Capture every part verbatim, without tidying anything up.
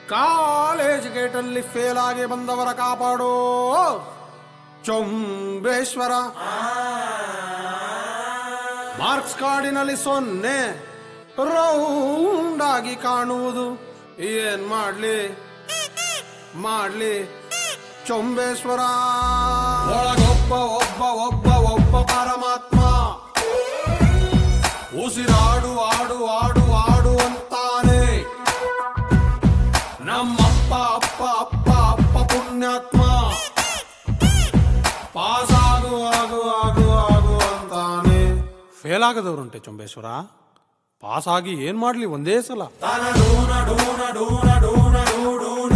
College ಗೇಟಲ್ಲಿ fail ಆಗಿ ಬಂದವರ ಕಾಪಾಡೋ ಚೊಂಬೇಶ್ವರ. ಮಾರ್ಕ್ಸ್ ಕಾರ್ಡಿನಲ್ಲಿ ಸೊನ್ನೆ ರೌಂಡ್ ಆಗಿ ಕಾಣುವುದು ಏನ್ ಮಾಡ್ಲಿ ಮಾಡ್ಲಿ ಚೊಂಬೇಶ್ವರ. ಒಳಗೊಬ್ಬ ಒಬ್ಬ ಒಬ್ಬ ಒಬ್ಬ ಪರಮಾತ್ಮ ಉಸಿರಾಡು ಆಡು ಆಡು ಆಡು ಅಂತಾನೆ. ನಮ್ಮಪ್ಪ ಅಪ್ಪ ಅಪ್ಪ ಅಪ್ಪ ಪುಣ್ಯಾತ್ಮ ಪಾಸ್ ಆಗು ಆಗು ಆಗು ಆಗು ಅಂತಾನೆ. ಫೇಲ್ ಆಗದವ್ರುಂಟೆ ಚೊಂಬೇಶ್ವರ, ಪಾಸ್ ಆಗಿ ಏನ್ ಮಾಡ್ಲಿ ಒಂದೇ ಸಲ. ತನಡೂನ ಡೂನ ಡೂನ ಡೂನ ಡೂಡೂನ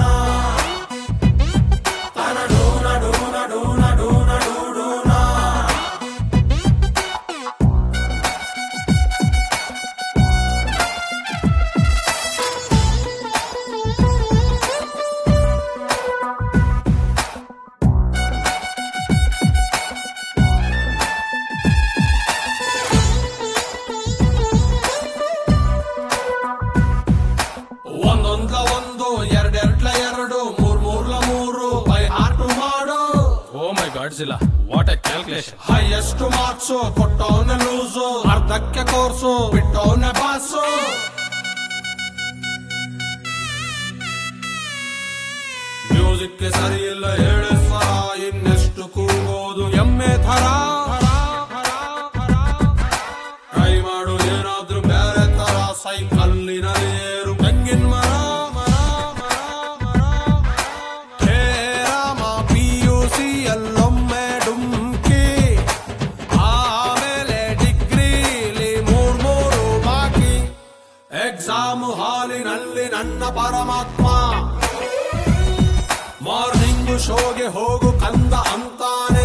ತನಡೂನ ಡೂನ ಡೂನ ಡೂನ ಡೂಡೂನ. ಒಂದೊಂದ್ಲ ಒಂದು ಎರಡೆರಡ್ಲ ಎರಡು ಮೂರ್ ಮೂರ್ಲ ಮೂರು ಬೈ ಹಾರ್ಟ್ ಮಾಡು. ಓ ಮೈ ಗಾಡ್ ಜಿಲ್ಲ, what a calculation. Highest marks ಕೊಟ್ಟವನ ಲೂಸು, ಅರ್ಧಕ್ಕೆ ಕೋರ್ಸು ಬಿಟ್ಟವನ ಬಾಸು. ಮ್ಯೂಸಿಕ್ ಸರಿ ಇಲ್ಲ ಹೇಳಿ ಸ್ವರ, ಇನ್ನೆಷ್ಟು ಕೂಗೋದು ಎಮ್ಮೆ ಥರ. ಟ್ರೈ ಮಾಡು ಏನಾದ್ರೂ ಬೇರೆ ತರ, ಸೈಕಲ್ಲಿನಲ್ಲಿ ಏರು ತೆಂಗಿನ ಮರ. ಹೇ ರಾಮ ಪಿ ಯು ಸಿ ಅಲ್ಲೊಮ್ಮೆ ಡುಮ್ಕಿ, ಆಮೇಲೆ ಡಿಗ್ರಿಲಿ ಮೂರ್ ಮೂರು ಬಾಕಿ. ಎಕ್ಸಾಮ್ ಹಾಲಿನಲ್ಲಿ ನನ್ನ ಪರಮಾತ್ಮ ಮಾರ್ನಿಂಗ್ ಶೋಗೆ ಹೋಗು ಕಂದ ಅಂತಾನೆ.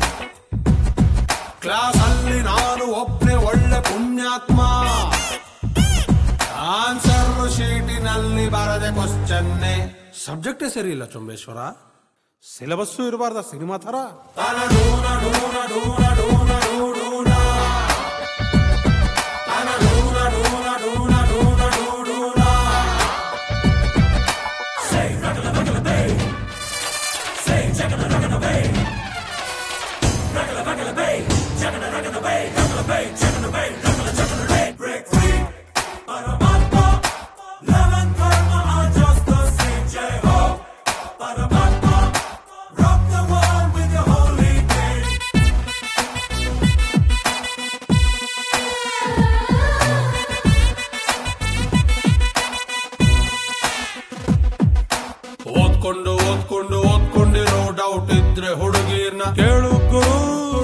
ಕ್ಲಾಸ್ ಅಲ್ಲಿ ನಾನು ಒಬ್ನೇ ಒಳ್ಳೆ ಪುಣ್ಯಾತ್ಮ. ಆನ್ಸರ್ ಶೀಟಿನಲ್ಲಿ ಬರದೆ ಕ್ವಶ್ಚನ್ನೇ. ಸಬ್ಜೆಕ್ಟೇ ಸರಿ ಇಲ್ಲ ಚೊಂಬೇಶ್ವರ, ಸಿಲೆಬಸ್ಸು ಇರಬಾರ್ದ ಸಿನಿಮಾ ತರ. ತನಡೂನ ಡೂನ ಡೂನ ಡೂನ ಡೂಡೂನ ತನಡೂನ ಡೂನ ಡೂನ ಡೂನ ಡೂಡೂನ. Say ragala ragala bay, say jagala ragala bay, ragala ragala bay, jagala ragala bay, ragala bay, jagala bay, ragala jagala bay. Break free, Paramatma, Lalan Karma, just the same Jai Ho. Paramatma, rock the world with your holy name. ಓದ್ಕೊಂಡು ಓದ್ಕೊಂಡು ಓದ್ಕೊಂಡಿರೋ doubt ಇದ್ರೆ ಹುಡುಗಿರ್ನ ಕೇಳು ಗುರು.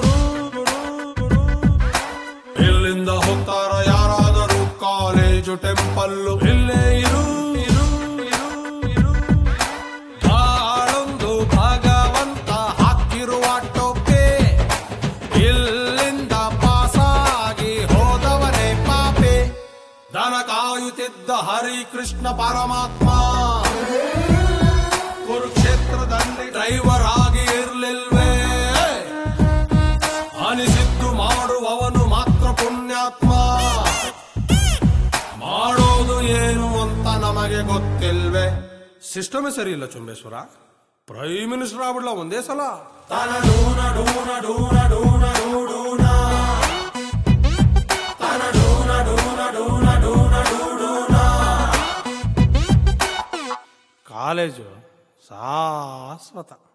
ಇಲ್ಲಿಂದ ಹೋಗ್ತಾರ ಯಾರಾದರೂ college temple, ಇಲ್ಲೇ ಇರು. ಬಾಳೊಂದು ಭಗವಂತ ಹಾಕಿರುವ ಟೋಪೆ, ಇಲ್ಲಿಂದ ಪಾಸಾಗಿ ಹೋದವನೇ ಪಾಪೆ. ದನ ಕಾಯುತ್ತಿದ್ದ ಹರಿ ಕೃಷ್ಣ ಪರಮಾತ್ಮ ಕುರುಕ್ಷೇತ್ರದಲ್ಲಿ ಡ್ರೈವರ್ ಆಗಿ ಇರ್ಲಿಲ್ವೇ. ಅನಿಸಿದ್ದು ಮಾಡುವವನು ಮಾತ್ರ ಪುಣ್ಯಾತ್ಮ. ಮಾಡೋದು ಏನು ಅಂತ ನಮಗೆ ಗೊತ್ತಿಲ್ವೇ. ಸಿಸ್ಟಮೇ ಸರಿ ಇಲ್ಲ ಚೊಂಬೇಶ್ವರ, ಪ್ರೈಮ್ ಮಿನಿಸ್ಟರ್ ಆಗ್ಬಿಡ್ಲ ಒಂದೇ ಸಲ. ತನಡೂನ ಡೂನ ಡೂನ ಡೂನ ಡೂಡೂನ ತನಡೂನ ಡೂನ ಡೂನ ಡೂನ ಡೂಡೂನ. ಕಾಲೇಜು ಶಾಶ್ವತ.